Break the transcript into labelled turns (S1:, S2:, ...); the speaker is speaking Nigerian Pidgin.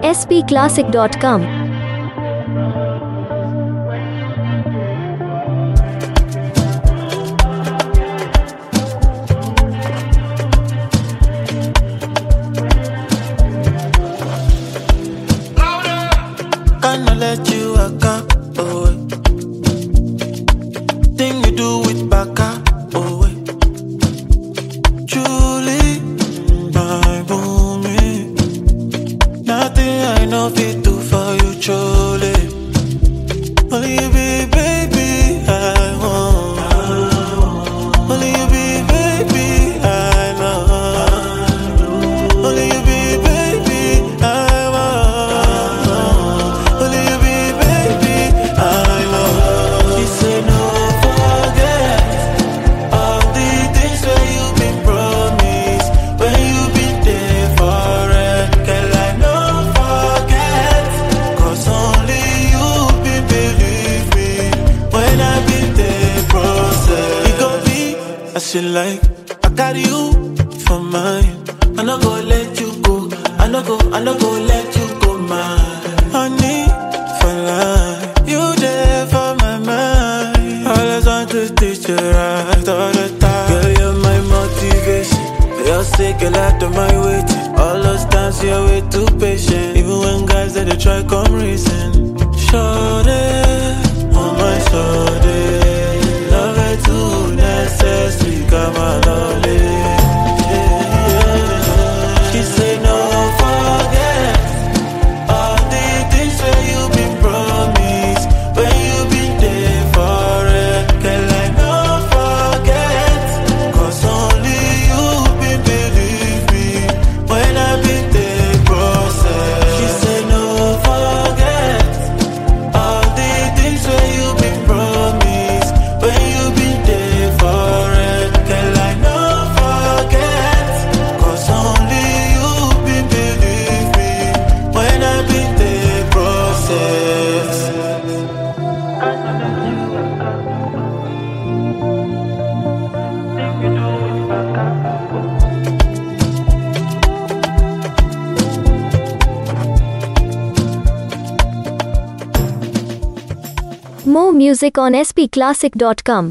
S1: spclassic.com.
S2: Gonna let you waka away. Thing you do with baka away. Truly, my boomy. Nothing I know fit do for you, truly. Only you be baby, I want. Only you be baby, I love. Only you be baby, I want. Only you be baby, I love. She say no forget all the things where you been promised, when you been there for it. Girl, I no forget, 'cause only you been believe me when I been there process. It go be as you like, I carry you for mine. I no go let you go, I no go let you go, my honey for life. You there for my mind. Always want to teach you right all the time. Girl, you're my motivation. You're sick, a lot of my waiting. All those times you're way too patient. Even when guys that they try come reason. Shorty, on my shorty. Love it too necessary, come on, lovely. She say no forget all the things where you been promised, when you been there for it. Girl, I no forget, 'cause only you been believe me when I been there process. She say no forget all the things where you been promised, when you been there for it. Girl, I no forget, 'cause only you been believe me when I been there process.
S1: More music on spclassic.com.